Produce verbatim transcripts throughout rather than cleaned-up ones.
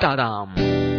Та-дам!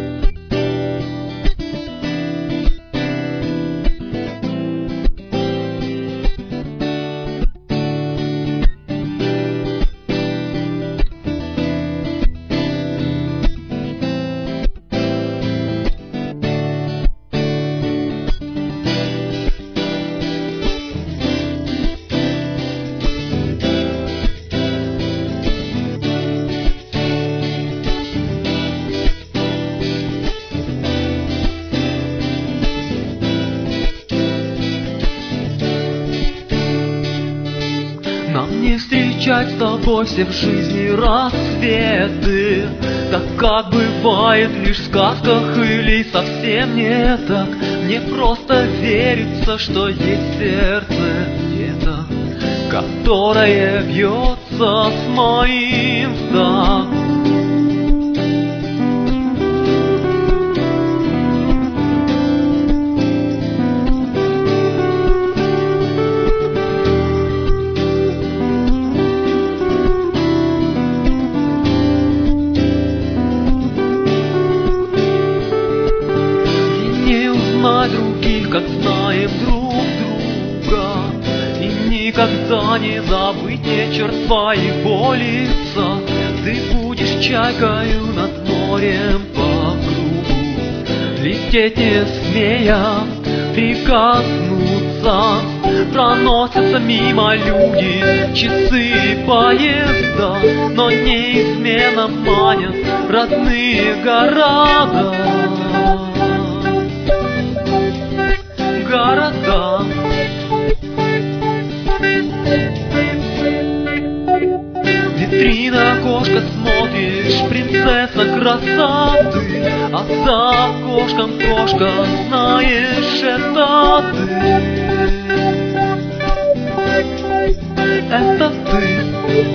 Нам не встречать с тобой все в жизни рассветы, так как бывает лишь в сказках или совсем не так. Мне просто верится, что есть сердце где-то, которое бьется с моим вдохом. Других, как знаем друг друга, и никогда не забыть вечер твоего лица. Ты будешь чайкою над морем по кругу, лететь не смея прикоснуться. Проносятся мимо люди, часы и поезда, но неизменно манят родные города. Города. Витрина, окошко смотришь, принцесса красоты, а за окошком кошка, знаешь, это ты. Это ты.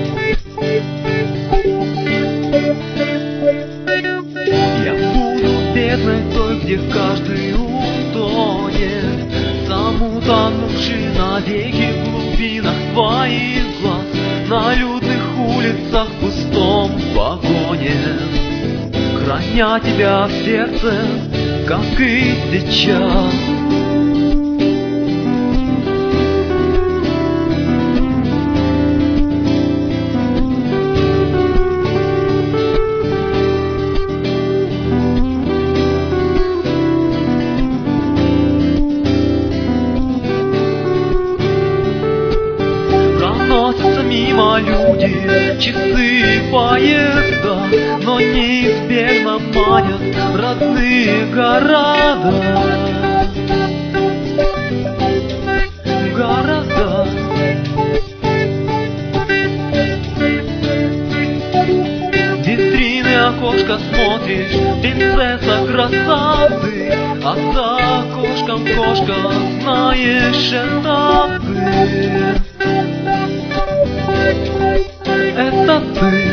Я буду бездной той, где каждый утонет, утонувший навеки в глубинах твоих глаз, на людных улицах в пустом вагоне, храня тебя в сердце, как и сейчас. Проносятся мимо люди, часы и поезда, но неизбежно манят родные города. Города. Витрины, окошко смотришь, принцесса красоты, а за окошком кошка, знаешь, это ты. Это ты.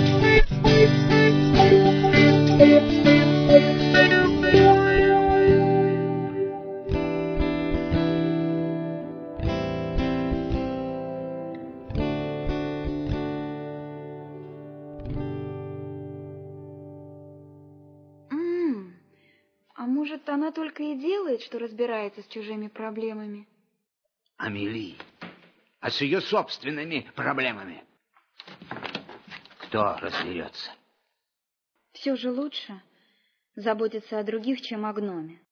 М-м, а может, она только и делает, что разбирается с чужими проблемами? Амели, а с ее собственными проблемами кто разберется? Все же лучше заботиться о других, чем о гноме.